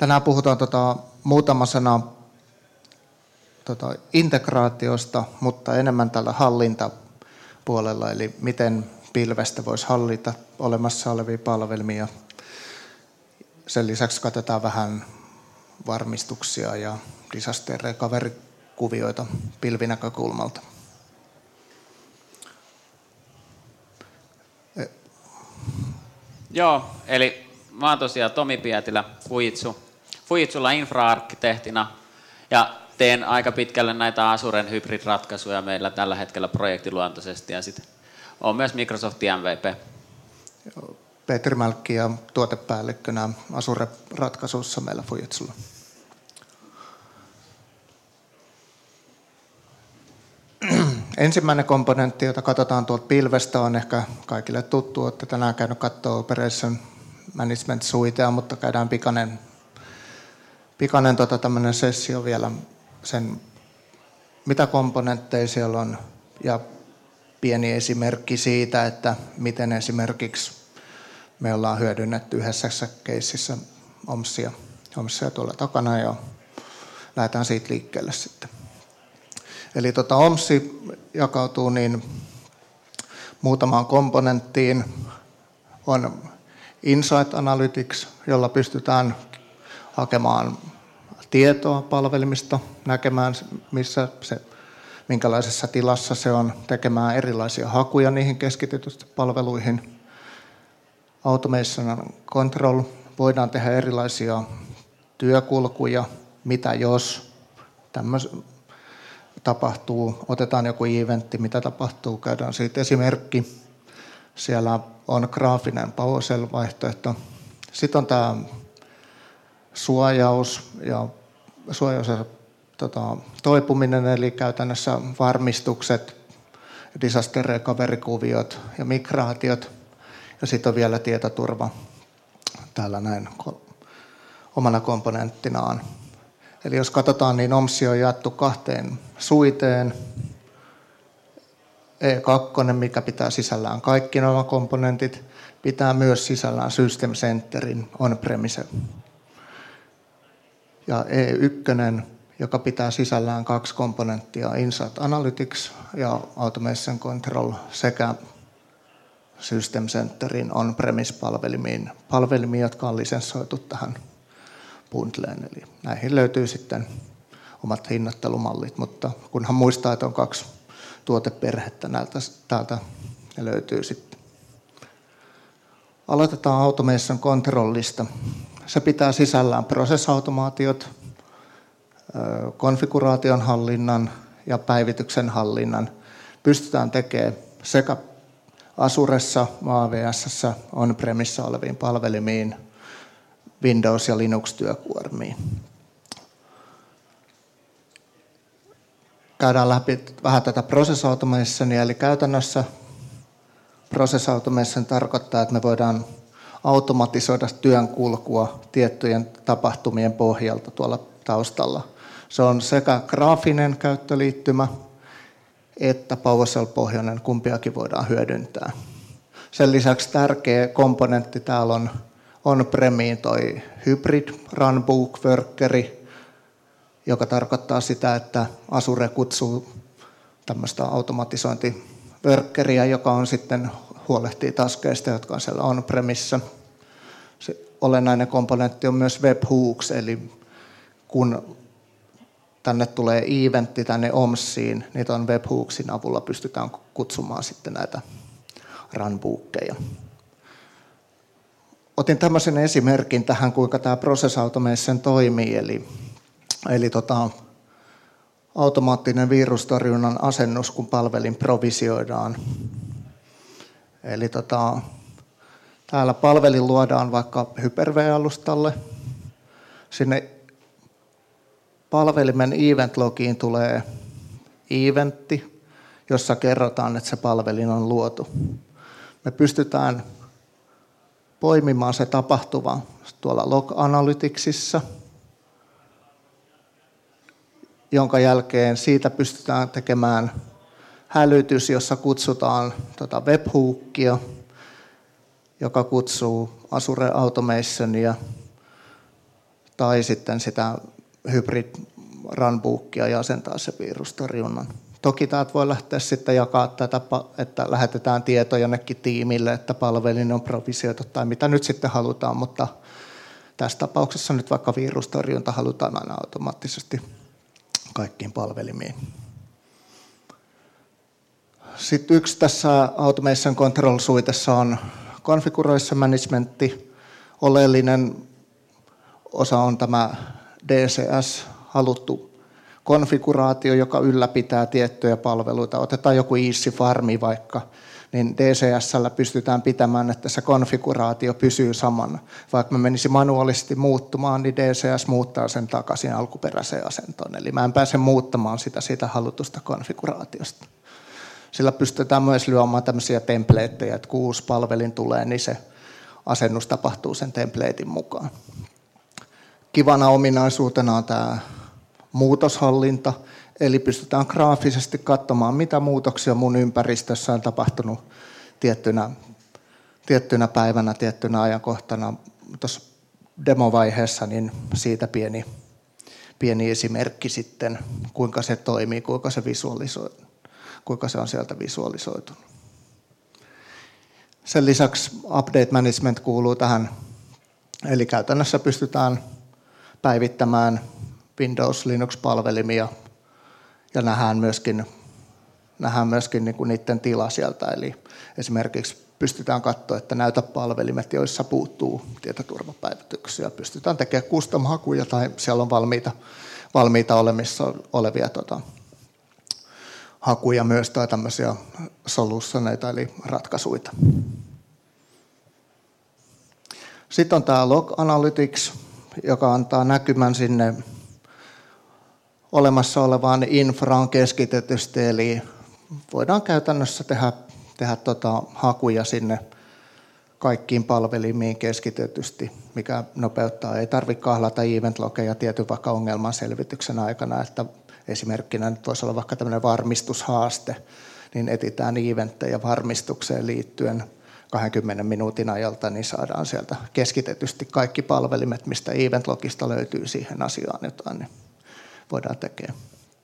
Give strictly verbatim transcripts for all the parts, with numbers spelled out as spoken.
Tänään puhutaan tota, muutama sana tota, integraatiosta, mutta enemmän tällä hallintapuolella, eli miten pilvestä voisi hallita olemassa olevia palvelmia. Sen lisäksi katsotaan vähän varmistuksia ja disaster recovery-kuvioita pilvinäkökulmalta. Joo, eli mä oon tosiaan Tomi Pietilä, Fujitsu. Fujitsulla infra-arkkitehtina ja teen aika pitkälle näitä Azuren hybrid-ratkaisuja meillä tällä hetkellä projektiluontoisesti ja sitten on myös Microsoftin M V P. Petri Mälkki ja tuotepäällikkönä Azure-ratkaisussa meillä Fujitsulla. Ensimmäinen komponentti, jota katsotaan tuolta pilvestä, on ehkä kaikille tuttu, että tänään käynyt katsoa Operation Management Suitea, mutta käydään pikainen, pikainen tota, tämmöinen sessio vielä sen, mitä komponentteja siellä on, ja pieni esimerkki siitä, että miten esimerkiksi me ollaan hyödynnetty yhdessä keississä OMSia, OMSia tuolla takana, ja lähdetään siitä liikkeelle sitten. Eli tota, OMSi jakautuu niin muutamaan komponenttiin. On Insight Analytics, jolla pystytään hakemaan tietoa palvelimista, näkemään missä se, minkälaisessa tilassa se on, tekemään erilaisia hakuja niihin keskitetysti palveluihin. Automation and Control, voidaan tehdä erilaisia työkulkuja, mitä jos tämmöis, tapahtuu, otetaan joku eventti, mitä tapahtuu, käydään siitä esimerkki. Siellä on graafinen PowerShell-vaihtoehto. Sitten on tämä suojaus ja suojaus ja tota, toipuminen, eli käytännössä varmistukset, disaster recovery-kuviot ja migraatiot. Ja sitten on vielä tietoturva täällä näin omana komponenttinaan. Eli jos katsotaan, niin OMSi on jaettu kahteen suiteen. E kaksi, mikä pitää sisällään kaikki nämä komponentit, pitää myös sisällään System Centerin on-premise. Ja E yksi, joka pitää sisällään kaksi komponenttia, Insight Analytics ja Automation Control sekä System Centerin on-premise-palvelimiin, palvelimiin, jotka on lisenssoitu tähän bundleen. Eli näihin löytyy sitten omat hinnoittelumallit, mutta kunhan muistaa, että on kaksi tuoteperhettä näiltä, täältä ne löytyy sitten. Aloitetaan Automation Controlista. Se pitää sisällään prosessautomaatiot, konfiguraation hallinnan ja päivityksen hallinnan. Pystytään tekemään sekä Azuressa, A W S:ssä, on-premissa oleviin palvelimiin, Windows- ja Linux-työkuormiin. Käydään läpi vähän tätä process automationia, eli käytännössä process automation tarkoittaa, että me voidaan automatisoida työn kulkua tiettyjen tapahtumien pohjalta tuolla taustalla. Se on sekä graafinen käyttöliittymä että PowerShell-pohjainen, kumpiakin voidaan hyödyntää. Sen lisäksi tärkeä komponentti täällä on on-premiin toi hybrid runbook workeri, joka tarkoittaa sitä, että Azure kutsuu tämmöistä automatisointiworkeria, joka on sitten huolehtii taskeista, jotka on siellä on-premissa. Se olennainen komponentti on myös webhooks, eli kun tänne tulee eventti tänne OMSiin, niin tuon webhooksin avulla pystytään kutsumaan sitten näitä runbookeja. Otin tämmöisen esimerkin tähän, kuinka tämä process automation toimii, eli, eli tota, automaattinen virustorjunnan asennus, kun palvelin provisioidaan. Eli tota, täällä palvelin luodaan vaikka Hyper-V-alustalle. Sinne palvelimen event-logiin tulee eventti, jossa kerrotaan, että se palvelin on luotu. Me pystytään poimimaan se tapahtuva tuolla Log Analyticsissa, jonka jälkeen siitä pystytään tekemään hälytys, jossa kutsutaan tota webhookia, joka kutsuu Azure Automationia tai sitten sitä hybrid runbookia ja asentaa se virustorjunnan. Toki täältä voi lähteä sitten jakaa tätä, että lähetetään tieto jonnekin tiimille, että palvelin on provisioitu tai mitä nyt sitten halutaan, mutta tässä tapauksessa nyt vaikka virustorjunta halutaan aina automaattisesti kaikkiin palvelimiin. Sitten yksi tässä Automation Control-suitessa on Configuration Managementti. Oleellinen osa on tämä D C S, haluttu konfiguraatio, joka ylläpitää tiettyjä palveluita. Otetaan joku Easy Farmi vaikka, niin D C S:llä pystytään pitämään, että se konfiguraatio pysyy samana. Vaikka me menisi manuaalisesti muuttumaan, niin D C S muuttaa sen takaisin alkuperäiseen asentoon. Eli mä en pääse muuttamaan sitä siitä halutusta konfiguraatiosta. Sillä pystytään myös lyömään tämmöisiä templateja, että kun uusi palvelin tulee, niin se asennus tapahtuu sen templatein mukaan. Kivana ominaisuutena on tämä muutoshallinta, eli pystytään graafisesti katsomaan, mitä muutoksia mun ympäristössä on tapahtunut tiettynä, tiettynä päivänä, tiettynä ajankohtana. Tuossa demovaiheessa niin siitä pieni, pieni esimerkki sitten, kuinka se toimii, kuinka se visualisoi, kuinka se on sieltä visualisoitunut. Sen lisäksi update management kuuluu tähän, eli käytännössä pystytään päivittämään Windows Linux-palvelimia ja nähdään myöskin, nähdään myöskin niin kuin niiden tila sieltä. Eli esimerkiksi pystytään katsoa, että näytä palvelimet, joissa puuttuu tietoturvapäivityksiä. Pystytään tekemään custom-hakuja tai siellä on valmiita, valmiita olemissa olevia tota, hakuja myös tai tämmöisiä solutioneita eli ratkaisuja. Sitten on tämä Log Analytics, joka antaa näkymän sinne olemassa olevaan infraan keskitetysti, eli voidaan käytännössä tehdä, tehdä tota hakuja sinne kaikkiin palvelimiin keskitetysti, mikä nopeuttaa. Ei tarvitse kahlata event-logeja tietyn vaikka ongelman selvityksen aikana, että esimerkkinä nyt voisi olla vaikka tämmöinen varmistushaaste, niin etsitään eventtejä varmistukseen liittyen kaksikymmentä minuutin ajalta, niin saadaan sieltä keskitetysti kaikki palvelimet, mistä event-logista löytyy siihen asiaan jotain, niin voidaan tekemään.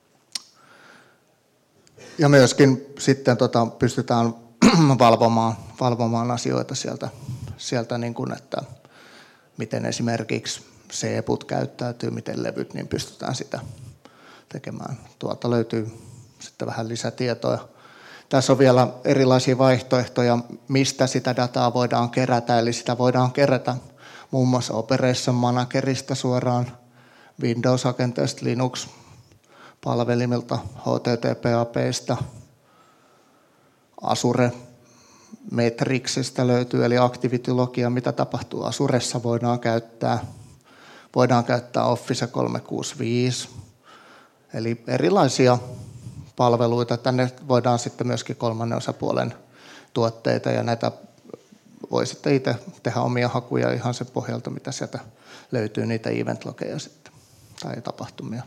Ja myöskin sitten tota, pystytään valvomaan, valvomaan asioita sieltä, sieltä niin kuin, että miten esimerkiksi C E P Ut käyttäytyy, miten levyt, niin pystytään sitä tekemään. Tuolta löytyy sitten vähän lisätietoa. Tässä on vielä erilaisia vaihtoehtoja, mistä sitä dataa voidaan kerätä, eli sitä voidaan kerätä muun muassa Operation Managerista suoraan, Windows-agenteista, Linux-palvelimilta, H T T P A P:stä, Azure Metricsistä löytyy, eli Activity-logia, mitä tapahtuu Azuressa voidaan käyttää. Voidaan käyttää Office kolmesataakuusikymmentäviisi, eli erilaisia palveluita. Tänne voidaan sitten myöskin kolmannen osapuolen tuotteita, ja näitä voi sitten itse tehdä omia hakuja ihan sen pohjalta, mitä sieltä löytyy, niitä event-logeja sitten, tai tapahtumia.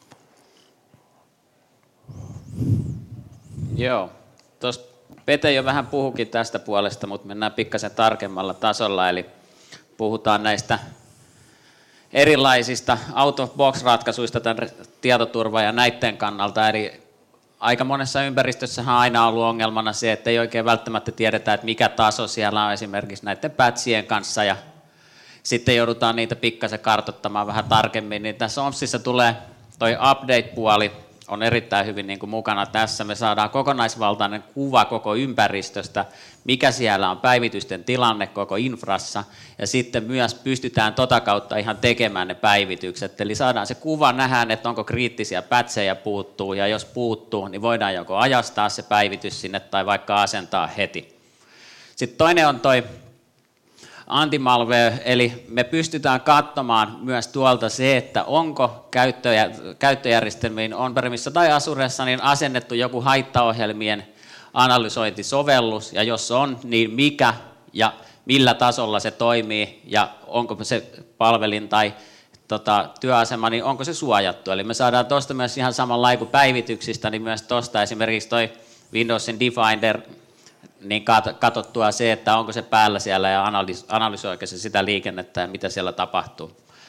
Joo, tuossa Pete jo vähän puhukin tästä puolesta, mutta mennään pikkasen tarkemmalla tasolla, eli puhutaan näistä erilaisista out-of-box-ratkaisuista tämän tietoturva ja näiden kannalta, eli aika monessa ympäristössähän on aina ollut ongelmana se, että ei oikein välttämättä tiedetä, että mikä taso siellä on esimerkiksi näiden patchien kanssa, ja sitten joudutaan niitä pikkasen kartoittamaan vähän tarkemmin, niin tässä OMSissa tulee toi update-puoli, on erittäin hyvin niin kuin mukana tässä. Me saadaan kokonaisvaltainen kuva koko ympäristöstä, mikä siellä on päivitysten tilanne koko infrassa, ja sitten myös pystytään tota kautta ihan tekemään ne päivitykset. Eli saadaan se kuva, nähdään, että onko kriittisiä pätsejä puuttuu, ja jos puuttuu, niin voidaan joko ajastaa se päivitys sinne tai vaikka asentaa heti. Sitten toinen on toi anti-malware, eli me pystytään katsomaan myös tuolta se, että onko käyttöjä, käyttöjärjestelmiin on-premissa tai Azuressa niin asennettu joku haittaohjelmien analysointisovellus, ja jos on, niin mikä ja millä tasolla se toimii, ja onko se palvelin tai tota, työasema, niin onko se suojattu. Eli me saadaan tuosta myös ihan samanlainen kuin päivityksistä, niin myös tuosta esimerkiksi toi Windowsin Defender, niin katsottua se, että onko se päällä siellä ja analysoiko se sitä liikennettä ja mitä siellä tapahtuu.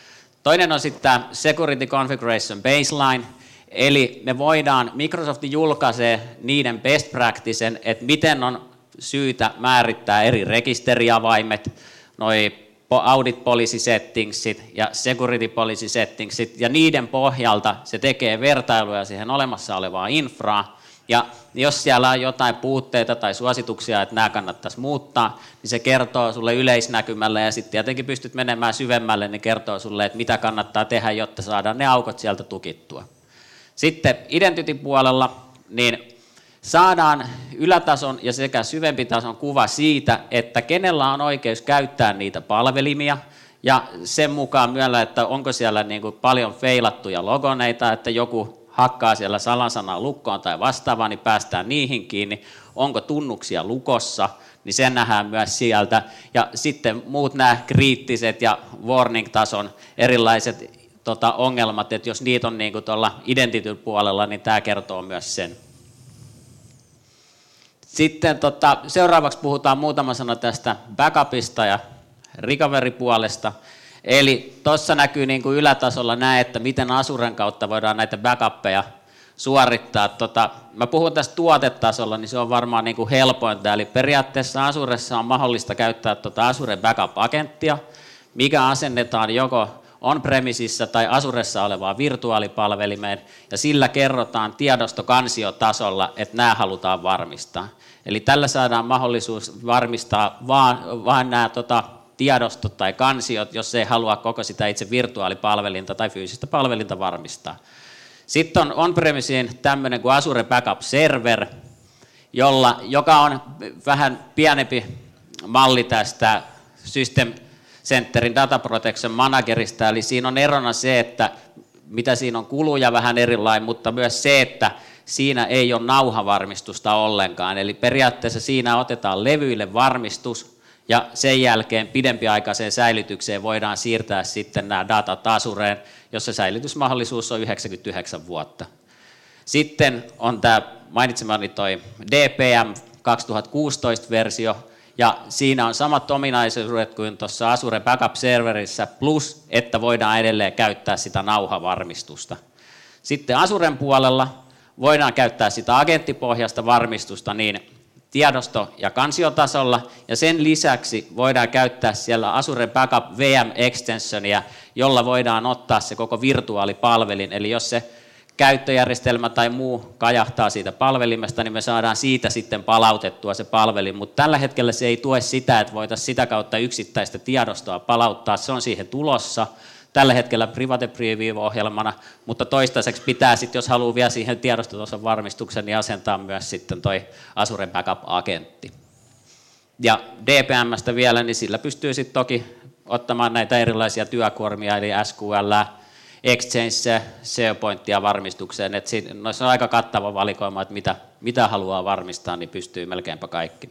Toinen on sitten tämä Security Configuration Baseline, eli me voidaan, Microsoft julkaisee niiden best practicen, että miten on syytä määrittää eri rekisteriavaimet, noi audit policy settingsit ja security policy settingsit, ja niiden pohjalta se tekee vertailuja siihen olemassa olevaan infraan, ja jos siellä on jotain puutteita tai suosituksia, että nämä kannattaisi muuttaa, niin se kertoo sulle yleisnäkymällä, ja sitten tietenkin pystyt menemään syvemmälle, niin kertoo sulle, että mitä kannattaa tehdä, jotta saadaan ne aukot sieltä tukittua. Sitten identity-puolella, niin saadaan ylätason ja sekä syvempi tason kuva siitä, että kenellä on oikeus käyttää niitä palvelimia, ja sen mukaan myöllä, että onko siellä niin kuin paljon feilattuja logoneita, että joku hakkaa siellä salasanaa lukkoon tai vastaavaa, niin päästään niihin kiinni, onko tunnuksia lukossa, niin sen nähdään myös sieltä, ja sitten muut nämä kriittiset ja warning-tason erilaiset tota, ongelmat, että jos niitä on niin kuin tuolla identity-puolella, niin tämä kertoo myös sen. Sitten tota, seuraavaksi puhutaan muutama sana tästä backupista ja recovery-puolesta. Eli tuossa näkyy niin kuin ylätasolla näin, että miten Azuren kautta voidaan näitä backuppeja suorittaa. Tota, mä puhun tästä tuotetasolla, niin se on varmaan niin kuin helpointa. Eli periaatteessa Azuressa on mahdollista käyttää tuota Azure Backup-agenttia, mikä asennetaan joko on-premisissa tai Azuressa olevaan virtuaalipalvelimeen, ja sillä kerrotaan tiedostokansiotasolla, että nämä halutaan varmistaa. Eli tällä saadaan mahdollisuus varmistaa vaan, vaan nämä tota, tiedostot tai kansiot, jos ei halua koko sitä itse virtuaalipalvelinta tai fyysistä palvelinta varmistaa. Sitten on on-premisiin tämmöinen kuin Azure Backup Server, jolla, joka on vähän pienempi malli tästä System Centerin Data Protection Managerista, eli siinä on erona se, että mitä siinä on kuluja vähän erilainen, mutta myös se, että siinä ei ole nauhavarmistusta ollenkaan, eli periaatteessa siinä otetaan levyille varmistus, ja sen jälkeen pidempiaikaiseen säilytykseen voidaan siirtää sitten nämä datat Azureen, jossa säilytysmahdollisuus on yhdeksänkymmentäyhdeksän vuotta. Sitten on tämä mainitsemani toi D P M kaksituhattakuusitoista-versio, ja siinä on samat ominaisuudet kuin tuossa Azure Backup Serverissä, plus että voidaan edelleen käyttää sitä nauhavarmistusta. Sitten Azuren puolella voidaan käyttää sitä agenttipohjaista varmistusta niin tiedosto- ja kansiotasolla, ja sen lisäksi voidaan käyttää siellä Azure Backup V M-extensionia, jolla voidaan ottaa se koko virtuaalipalvelin, eli jos se käyttöjärjestelmä tai muu kajahtaa siitä palvelimesta, niin me saadaan siitä sitten palautettua se palvelin, mutta tällä hetkellä se ei tue sitä, että voitaisiin sitä kautta yksittäistä tiedostoa palauttaa, se on siihen tulossa, tällä hetkellä Private Preview-ohjelmana, mutta toistaiseksi pitää sitten, jos haluaa vielä siihen tiedostotason varmistuksen, niin asentaa myös sitten toi Azure Backup-agentti. Ja D P M:stä vielä, niin sillä pystyy sitten toki ottamaan näitä erilaisia työkuormia, eli S Q L, Exchange, SharePointia varmistukseen, että noissa on aika kattava valikoima, että mitä, mitä haluaa varmistaa, niin pystyy melkeinpä kaikki.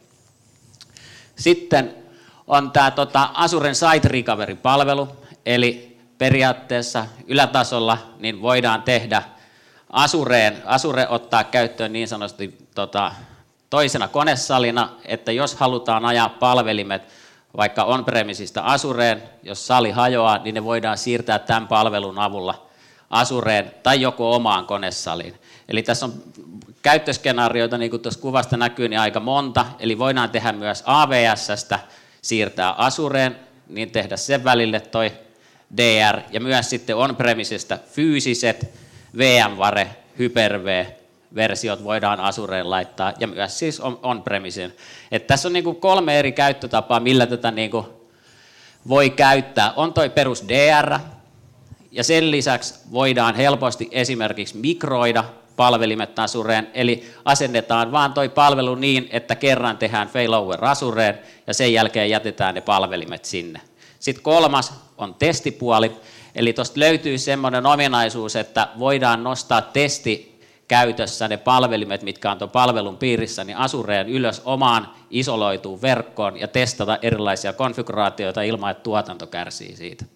Sitten on tämä tota, Azuren Site Recovery-palvelu, eli periaatteessa ylätasolla niin voidaan tehdä Azureen, Azure ottaa käyttöön niin sanotusti tota, toisena konesalina, että jos halutaan ajaa palvelimet vaikka on-premisistä Azureen, jos sali hajoaa, niin ne voidaan siirtää tämän palvelun avulla Azureen tai joko omaan konesaliin. Eli tässä on käyttöskenaarioita, niin kuin tuossa kuvasta näkyy, niin aika monta, eli voidaan tehdä myös A W S:stä siirtää Azureen, niin tehdä sen välille toi D R, ja myös sitten on-premisistä fyysiset VMware, Hyper-V, versiot voidaan Azureen laittaa, ja myös siis on-premisin. Että tässä on niin kuin kolme eri käyttötapaa, millä tätä niin kuin voi käyttää. On toi perus D R, ja sen lisäksi voidaan helposti esimerkiksi mikroida palvelimet Azureen, eli asennetaan vaan toi palvelu niin, että kerran tehdään failover Azureen, ja sen jälkeen jätetään ne palvelimet sinne. Sitten kolmas on testipuoli, eli tuosta löytyy semmoinen ominaisuus, että voidaan nostaa testi käytössä ne palvelimet, mitkä on tuon palvelun piirissä, niin Azureen ylös omaan isoloituun verkkoon ja testata erilaisia konfiguraatioita ilman, että tuotanto kärsii siitä.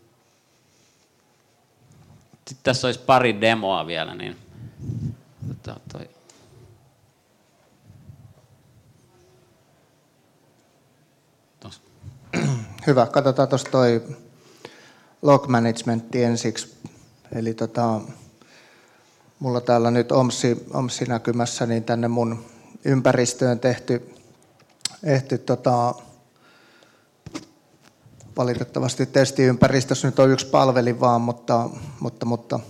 Sitten tässä olisi pari demoa vielä, niin toi. Hyvä, katsotaan tuosta toi log managementti ensiksi. Eli tota, mulla täällä nyt OMSI, OMSI näkymässä, niin tänne mun ympäristöön tehty, tehty tota, valitettavasti testiympäristössä nyt on yksi palvelin vaan, mutta, mutta, mutta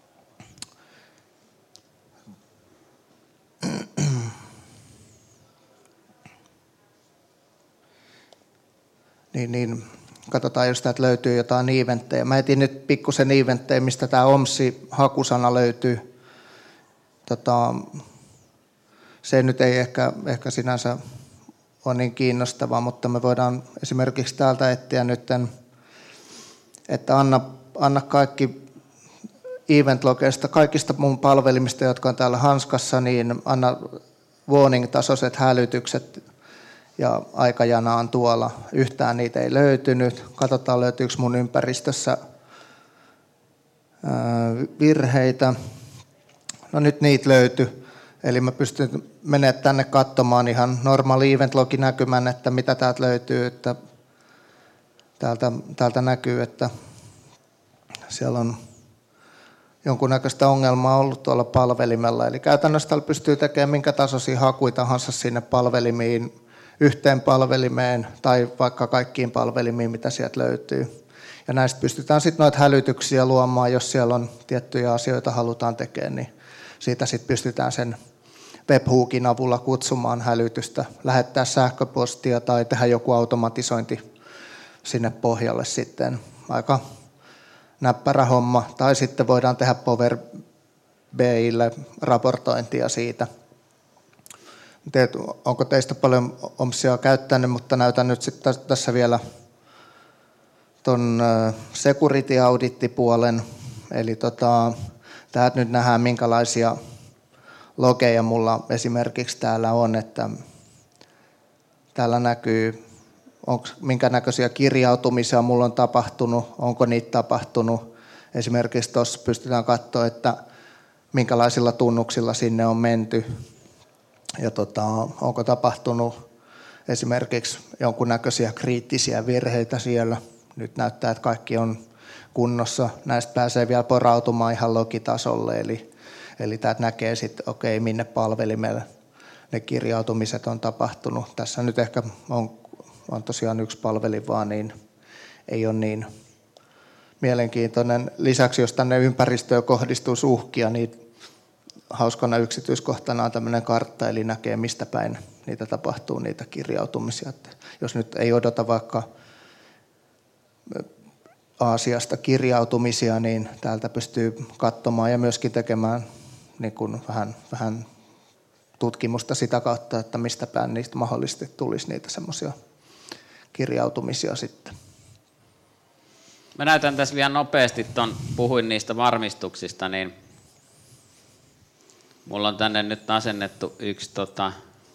niin, niin katsotaan, jos täältä löytyy jotain eventtejä. Mä etin nyt pikkusen eventtejä, mistä tämä OMSI-hakusana löytyy. Tota, se nyt ei ehkä, ehkä sinänsä ole niin kiinnostavaa, mutta me voidaan esimerkiksi täältä etsiä nyt, että anna, anna kaikki event-logeista, kaikista mun palvelimista, jotka on täällä hanskassa, niin anna warning-tasoiset hälytykset ja aikajana on tuolla. Yhtään niitä ei löytynyt. Katsotaan, löytyykö mun ympäristössä virheitä. No nyt niitä löytyi. Eli mä pystyn menemään tänne katsomaan ihan normaali event-logi näkymän, että mitä täältä löytyy. Että täältä, täältä näkyy, että siellä on jonkunnäköistä ongelmaa ollut tuolla palvelimella. Eli käytännössä täällä pystyy tekemään minkä tasoisia hakuja tahansa sinne palvelimiin, yhteen palvelimeen tai vaikka kaikkiin palvelimiin, mitä sieltä löytyy. Ja näistä pystytään sitten noita hälytyksiä luomaan, jos siellä on tiettyjä asioita halutaan tekemään, niin siitä sitten pystytään sen webhookin avulla kutsumaan hälytystä, lähettää sähköpostia tai tehdä joku automatisointi sinne pohjalle sitten. Aika näppärä homma. Tai sitten voidaan tehdä Power B I:lle raportointia siitä. Teet, onko teistä paljon OMSia käyttänyt, mutta näytän nyt sitten tässä vielä tuon security audit-puolen. Eli tota, täältä nyt nähdään, minkälaisia logeja mulla esimerkiksi täällä on, että täällä näkyy, onko, minkä näköisiä kirjautumisia mulla on tapahtunut, onko niitä tapahtunut. Esimerkiksi tuossa pystytään katsoa, että minkälaisilla tunnuksilla sinne on menty. Ja tota, onko tapahtunut esimerkiksi jonkunnäköisiä kriittisiä virheitä siellä. Nyt näyttää, että kaikki on kunnossa. Näistä pääsee vielä porautumaan ihan logitasolle. Eli, eli täältä näkee sitten, okei, okay, minne palvelimelle ne kirjautumiset on tapahtunut. Tässä nyt ehkä on, on tosiaan yksi palvelin vaan, niin ei ole niin mielenkiintoinen. Lisäksi, jos tänne ympäristöön kohdistuu uhkia, niin hauskana yksityiskohtana on tämmöinen kartta, eli näkee mistä päin niitä tapahtuu, niitä kirjautumisia. Että jos nyt ei odota vaikka Aasiasta kirjautumisia, niin täältä pystyy katsomaan ja myöskin tekemään niin kuin vähän, vähän tutkimusta sitä kautta, että mistä päin niistä mahdollisesti tulisi niitä semmoisia kirjautumisia sitten. Mä näytän tässä vielä nopeasti, ton, puhuin niistä varmistuksista, niin mulla on tänne nyt asennettu yksi tota,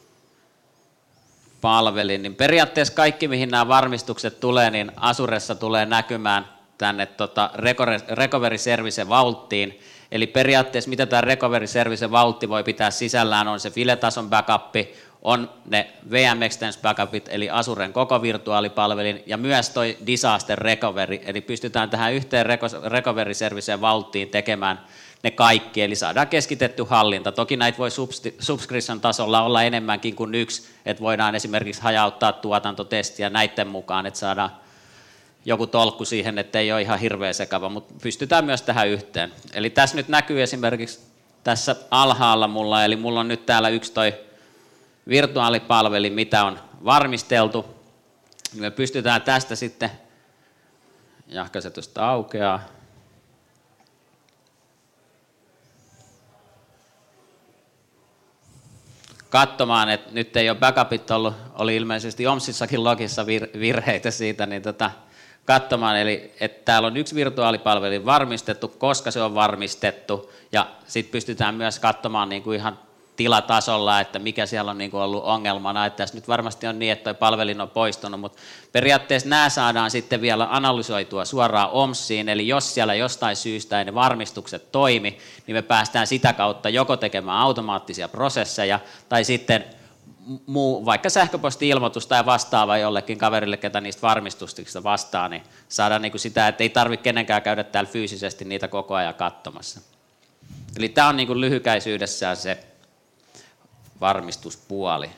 palvelin, niin periaatteessa kaikki, mihin nämä varmistukset tulee, niin Azuressa tulee näkymään tänne tota, Recovery Service Vaulttiin. Eli periaatteessa mitä tämä Recovery Service Vaultti voi pitää sisällään, on se filetason backup, on ne V M Extens backupit, eli Azuren koko virtuaalipalvelin, ja myös toi Disaster Recovery, eli pystytään tähän yhteen Recovery Service Vaulttiin tekemään ne kaikki, eli saadaan keskitetty hallinta. Toki näitä voi subscription-tasolla olla enemmänkin kuin yksi, että voidaan esimerkiksi hajauttaa tuotantotestiä näiden mukaan, että saadaan joku tolkku siihen, että ei ole ihan hirveä sekava, mutta pystytään myös tähän yhteen. Eli tässä nyt näkyy esimerkiksi tässä alhaalla mulla, eli mulla on nyt täällä yksi toi virtuaalipalveli, mitä on varmisteltu. Me pystytään tästä sitten, jahka se tuosta aukeaa, katsomaan, että nyt ei ole backupit ollut, oli ilmeisesti OMSissakin logissa virheitä siitä, niin tota, katsomaan, eli että täällä on yksi virtuaalipalvelu varmistettu, koska se on varmistettu, ja sitten pystytään myös katsomaan niin kuin ihan tilatasolla, että mikä siellä on niin kuin ollut ongelmana, että tässä nyt varmasti on niin, että tuo palvelin on poistunut, mutta periaatteessa nämä saadaan sitten vielä analysoitua suoraan OMSiin, eli jos siellä jostain syystä ei ne varmistukset toimi, niin me päästään sitä kautta joko tekemään automaattisia prosesseja, tai sitten muu, vaikka sähköposti-ilmoitus tai vastaava jollekin kaverille, ketä niistä varmistuksista vastaa, niin saadaan niin kuin sitä, että ei tarvitse kenenkään käydä täällä fyysisesti niitä koko ajan katsomassa. Eli tämä on niin kuin lyhykäisyydessään se varmistuspuoli.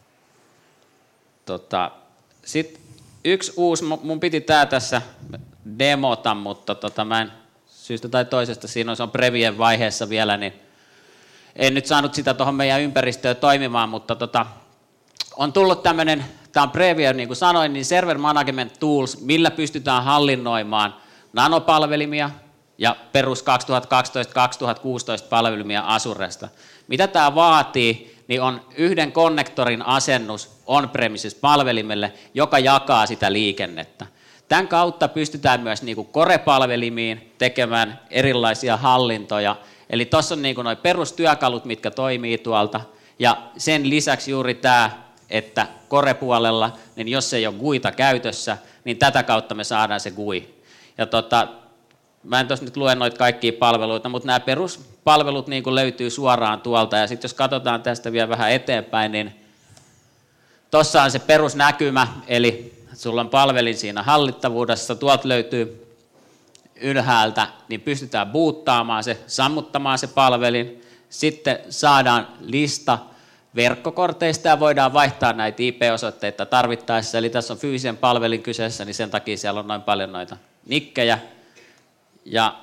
Tota, Sitten yksi uusi, mun piti tämä tässä demota, mutta tota, mä en syystä tai toisesta, siinä on, se on previen vaiheessa vielä, niin en nyt saanut sitä tuohon meidän ympäristöön toimimaan, mutta tota, on tullut tämmöinen, tämä on preview, niin kuin sanoin, niin Server Management Tools, millä pystytään hallinnoimaan nanopalvelimia ja perus kaksituhattakaksitoista kaksituhattakuusitoista palvelimia Azuresta. Mitä tämä vaatii, niin on yhden konnektorin asennus on-premises palvelimelle, joka jakaa sitä liikennettä. Tämän kautta pystytään myös niin kuin Core-palvelimiin tekemään erilaisia hallintoja. Eli tuossa on niin kuin nuo perustyökalut, mitkä toimii tuolta. Ja sen lisäksi juuri tämä, että Core-puolella, niin jos ei ole G U Ita käytössä, niin tätä kautta me saadaan se G U I. Ja tota, mä en tuossa nyt lue noita kaikkia palveluita, mutta nämä peruspalvelut niin kuin löytyy suoraan tuolta. Ja sitten jos katsotaan tästä vielä vähän eteenpäin, niin tuossa on se perusnäkymä, eli sulla on palvelin siinä hallittavuudessa, tuolta löytyy ylhäältä, niin pystytään boottaamaan se, sammuttamaan se palvelin. Sitten saadaan lista verkkokorteista ja voidaan vaihtaa näitä I P-osoitteita tarvittaessa. Eli tässä on fyysisen palvelin kyseessä, niin sen takia siellä on noin paljon noita nikkejä. Ja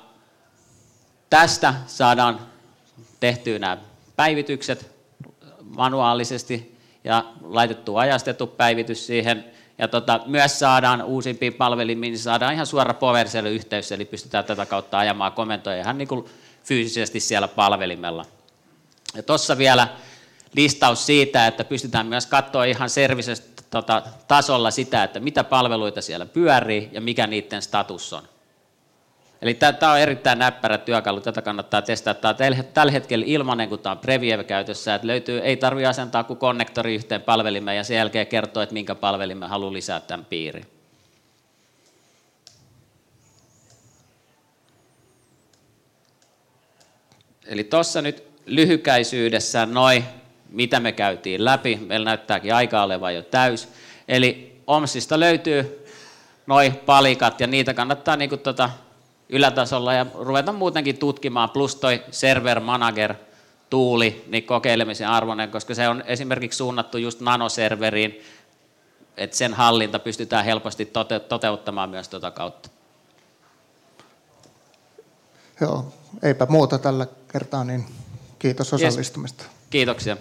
tästä saadaan tehtyä nämä päivitykset manuaalisesti ja laitettu ajastettu päivitys siihen. Ja tota, myös saadaan uusimpiin palvelimiin, niin saadaan ihan suora PowerShell-yhteys, eli pystytään tätä kautta ajamaan komentoja ihan niin kuin fyysisesti siellä palvelimella. Ja tuossa vielä listaus siitä, että pystytään myös katsoa ihan services tota, tasolla sitä, että mitä palveluita siellä pyörii ja mikä niiden status on. Eli tämä on erittäin näppärä työkalu, tätä kannattaa testata. Tämä on tällä hetkellä ilmainen, kun tämä on preview-käytössä, että löytyy, ei tarvitse asentaa kuin konnektori yhteen palvelimeen ja sen jälkeen kertoa, että minkä palvelimen haluaa lisää tämän piiriin. Eli tuossa nyt lyhykäisyydessä noin, mitä me käytiin läpi. Meillä näyttääkin aika olevan jo täys. Eli O M Sista löytyy noin palikat ja niitä kannattaa niin kuin tota ylätasolla ja ruveta muutenkin tutkimaan, plus toi Server Manager tuuli, niin kokeilemisen arvoinen, koska se on esimerkiksi suunnattu just nanoserveriin, että sen hallinta pystytään helposti tote- toteuttamaan myös tuota kautta. Joo, eipä muuta tällä kertaa, niin kiitos osallistumista. Yes. Kiitoksia.